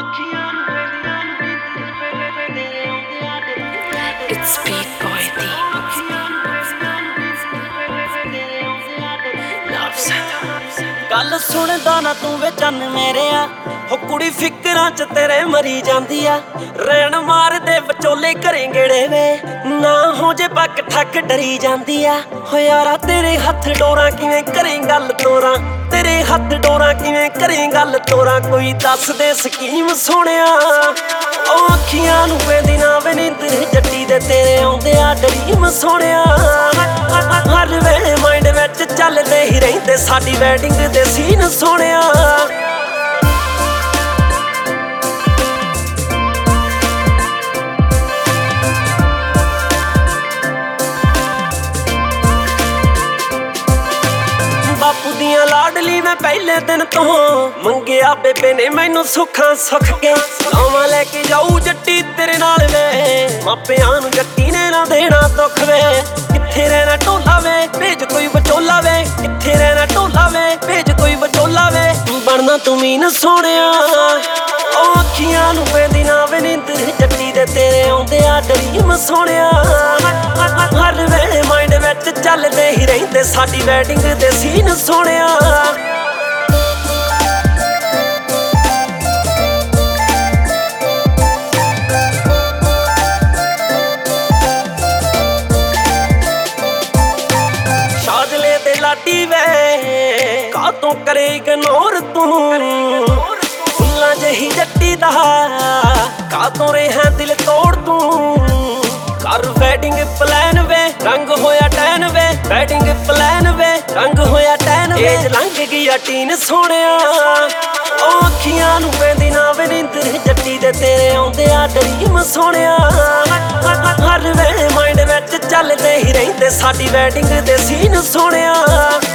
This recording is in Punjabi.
It's Beat Boy D. Love Center. ਗੱਲ ਸੁਣਦਾ ਨਾ ਤੂੰ ਵੇ ਚੰਨ ਮੇਰਿਆ ਹੋ ਕੁੜੀ ਫਿਕਰਾਂ ਚ ਤੇਰੇ ਮਰੀ ਜਾਂਦੀ ਆ ਰੈਣ ਮਾਰਦੇ ਵਿਚੋਲੇ ਘਰੇ ਗੇੜੇ ਵੇ ਨਾ ਹੋ ਜੇ ਪੱਕ ਠੱਕ ਡਰੀ ਜਾਂਦੀ ਆ ਹੋ ਯਾਰਾ ਤੇਰੇ ਹੱਥ ਡੋਰਾਂ ਕਿਵੇਂ ਕਰੇ ਗੱਲ ਤੋਰਾਂ ਤੇਰੇ ਹੱਥ ਡੋਰਾਂ ਕਿਵੇਂ ਕਰੇ ਗੱਲ ਤੋਰਾਂ ਕੋਈ ਦੱਸ ਦੇ ਸਕੀਮ ਸੋਹਣਿਆ ਉਹ ਅੱਖੀਆਂ ਨੂੰ ਵੇਂਦੀ ਨਾ ਵੇ ਨੀਂਦਰ ਜੱਟੀ ਦੇ ਤੇਰੇ ਆਉਂਦੇ ਆ ਡਰੀਮ ਸੋਹਣਿਆ ਹਰ ਵੇਲੇ ਮਾਈਂਡ ਵਿੱਚ ਚੱਲਦੇ ਹੀ ਰਹਿੰਦੇ ਸਾਡੀ ਵੈਡਿੰਗ ਦੇ ਸੀਨ ਸੋਹਣਿਆ ਬਾਪੂ ਦੀਆਂ ਲਾਡਲੀ ਮੈਂ ਪਹਿਲੇ ਦਿਨ ਤੋਂ ਮੰਗਿਆ ਬੇਬੇ ਨੇ ਮੈਨੂੰ ਸੁੱਖਾਂ ਸੁੱਖ ਕੇ ਲਾਵਾਂ ਲੈ ਕੇ ਜਾਊ ਜੱਟੀ ਤੇਰੇ ਨਾਲ ਵੇ ਮਾਪਿਆਂ ਨੂੰ ਜੱਟੀ ਨੇ ਨਾ ਦੇਣਾ ਦੁੱਖ ਵੇ ਕਿੱਥੇ ਰਹਿਣਾ ਢੋਲਾ ਵੇ ਭੇਜ ਕੋਈ ਵਿਚੋਲਾ ਵੇ ਕਿੱਥੇ ਰਹਿਣਾ ਢੋਲਾ ਵੇ ਭੇਜ ਕੋਈ ਵਿਚੋਲਾ ਵੇ ਬਣਨਾ ਤੂੰ ਮੀਨ ਸੋਹਣਿਆ ਉਹ ਅੱਖੀਆਂ ਨੂੰ ਵੇਂਦੀ ਨਾ ਵੇ ਨੀਂਦਰ ਜੱਟੀ ਦੇ ਤੇਰੇ ਆਉਂਦੇ ਆ ਡਰੀਮ ਸੋਹਣਿਆ ਹਰ ਵੇਲੇ ਮਾਈਂਡ ਵਿੱਚ ਚੱਲਦੇ ਹੀ ਰਹਿੰਦੇ ਸਾਡੀ ਵੈਡਿੰਗ ਦੇ ਸੀਨ ਸੋਹਣਿਆ ਸ਼ਾਦਲੇ ਤੇ ਲਾਡੀ ਵੇ ਕਾਤੋਂ ਕਰੇ ਇਗਨੋਰ ਤੂੰ ਫੁੱਲਾਂ ਜਿਹੀ ਜੱਟੀ ਦਾ ਕਾਤੋਂ ਰਿਹਾ ਦਿਲ ਤੋੜ ਤੂੰ ਕਰ ਵੈਡਿੰਗ ਪਲਾਨ ਵੇ ਰੰਗ ਹੋਇਆ ਟੈਨ ਵੇ ਵੈਡਿੰਗ ਪਲਾਨ ਵੇ ਰੰਗ ਹੋਇਆ ਟੈਨ ਵੇ ਏਜ ਲੰਘ ਗਈ ਆ ਟੀਨ ਸੋਹਣਿਆ ਉਹ ਅੱਖੀਆਂ ਨੂੰ ਵੇਂਦੀ ਨਾ ਵੇ ਨੀਂਦਰ ਜੱਟੀ ਦੇ ਤੇਰੇ ਆਉਂਦੇ ਆ ਡਰੀਮ ਸੋਹਣਿਆ ਹਰ ਵੇਲੇ ਮਾਈਂਡ ਵਿੱਚ ਚੱਲਦੇ ਹੀ ਰਹਿੰਦੇ ਸਾਡੀ ਵੈਡਿੰਗ ਦੇ ਸੀਨ ਸੋਹਣਿਆ